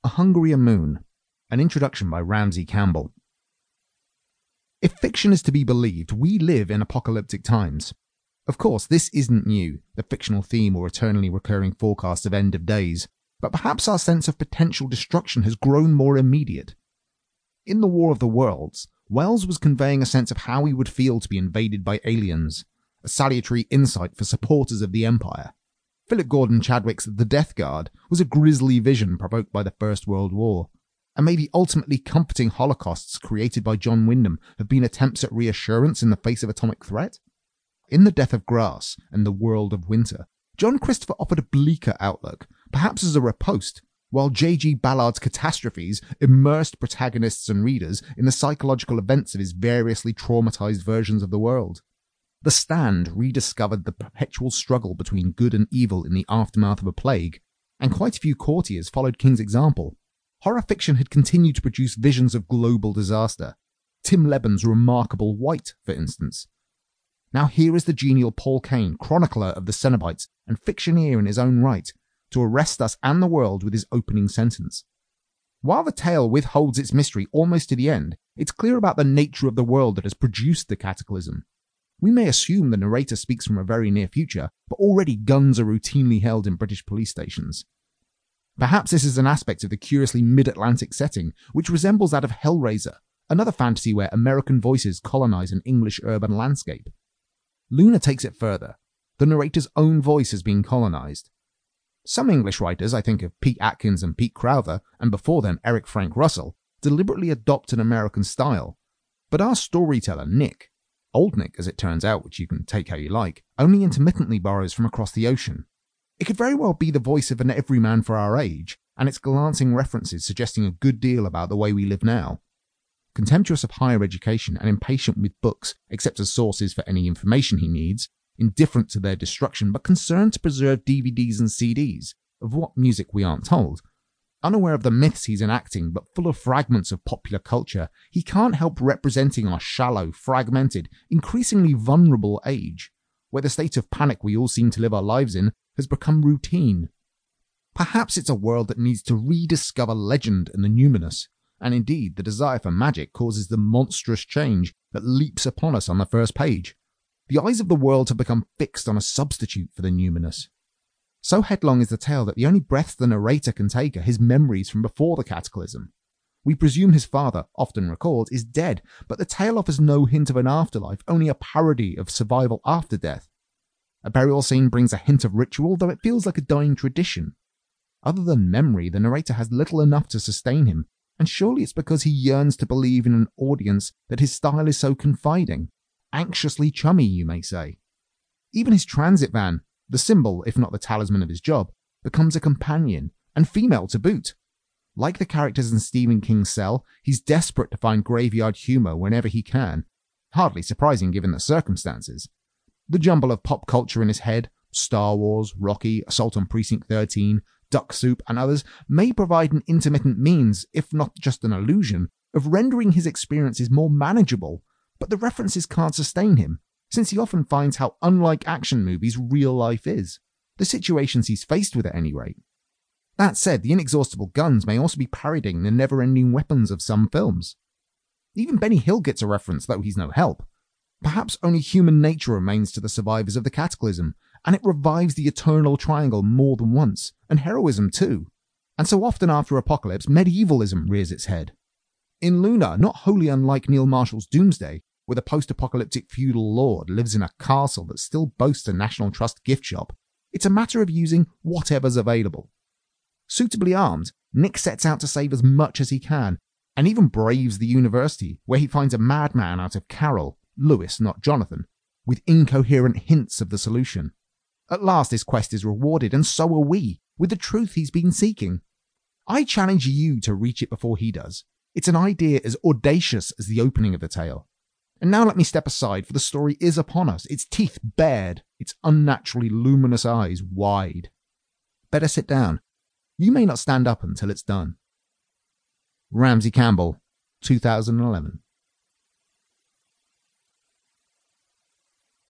A Hungrier Moon, an introduction by Ramsey Campbell. If fiction is to be believed, we live in apocalyptic times. Of course, this isn't new, the fictional theme or eternally recurring forecast of end of days, but perhaps our sense of potential destruction has grown more immediate. In The War of the Worlds, Wells was conveying a sense of how he would feel to be invaded by aliens, a salutary insight for supporters of the Empire. Philip Gordon Chadwick's The Death Guard was a grisly vision provoked by the First World War, and may the ultimately comforting holocausts created by John Wyndham have been attempts at reassurance in the face of atomic threat? In The Death of Grass and The World of Winter, John Christopher offered a bleaker outlook, perhaps as a riposte, while J.G. Ballard's Catastrophes immersed protagonists and readers in the psychological events of his variously traumatized versions of the world. The Stand rediscovered the perpetual struggle between good and evil in the aftermath of a plague, and quite a few courtiers followed King's example. Horror fiction had continued to produce visions of global disaster. Tim Lebbon's remarkable White, for instance. Now here is the genial Paul Kane, chronicler of the Cenobites and fictioneer in his own right, to arrest us and the world with his opening sentence. While the tale withholds its mystery almost to the end, it's clear about the nature of the world that has produced the cataclysm. We may assume the narrator speaks from a very near future, but already guns are routinely held in British police stations. Perhaps this is an aspect of the curiously mid-Atlantic setting, which resembles that of Hellraiser, another fantasy where American voices colonize an English urban landscape. Luna takes it further. The narrator's own voice has been colonized. Some English writers, I think of Pete Atkins and Pete Crowther, and before them Eric Frank Russell, deliberately adopt an American style. But our storyteller, Nick, Old Nick as it turns out, which you can take how you like, only intermittently borrows from across the ocean. It could very well be the voice of an everyman for our age, and its glancing references suggesting a good deal about the way we live now. Contemptuous of higher education and impatient with books except as sources for any information he needs, indifferent to their destruction but concerned to preserve DVDs and CDs, of what music we aren't told. Unaware of the myths he's enacting but full of fragments of popular culture, he can't help representing our shallow, fragmented, increasingly vulnerable age, where the state of panic we all seem to live our lives in has become routine. Perhaps it's a world that needs to rediscover legend and the numinous, and indeed the desire for magic causes the monstrous change that leaps upon us on the first page. The eyes of the world have become fixed on a substitute for the numinous. So headlong is the tale that the only breaths the narrator can take are his memories from before the cataclysm. We presume his father, often recalled, is dead, but the tale offers no hint of an afterlife, only a parody of survival after death. A burial scene brings a hint of ritual, though it feels like a dying tradition. Other than memory, the narrator has little enough to sustain him, and surely it's because he yearns to believe in an audience that his style is so confiding, anxiously chummy, you may say. Even his transit van, the symbol, if not the talisman of his job, becomes a companion, and female to boot. Like the characters in Stephen King's Cell, he's desperate to find graveyard humour whenever he can. Hardly surprising given the circumstances. The jumble of pop culture in his head, Star Wars, Rocky, Assault on Precinct 13, Duck Soup, and others, may provide an intermittent means, if not just an illusion, of rendering his experiences more manageable, but the references can't sustain him, since he often finds how unlike action movies real life is, the situations he's faced with at any rate. That said, the inexhaustible guns may also be parodying the never-ending weapons of some films. Even Benny Hill gets a reference, though he's no help. Perhaps only human nature remains to the survivors of the cataclysm, and it revives the eternal triangle more than once, and heroism too. And so often after apocalypse, medievalism rears its head. In Luna, not wholly unlike Neil Marshall's Doomsday, where the post-apocalyptic feudal lord lives in a castle that still boasts a National Trust gift shop, it's a matter of using whatever's available. Suitably armed, Nick sets out to save as much as he can, and even braves the university, where he finds a madman out of Carol, Lewis, not Jonathan, with incoherent hints of the solution. At last his quest is rewarded, and so are we, with the truth he's been seeking. I challenge you to reach it before he does. It's an idea as audacious as the opening of the tale. And now let me step aside, for the story is upon us, its teeth bared, its unnaturally luminous eyes wide. Better sit down. You may not stand up until it's done. Ramsey Campbell, 2011.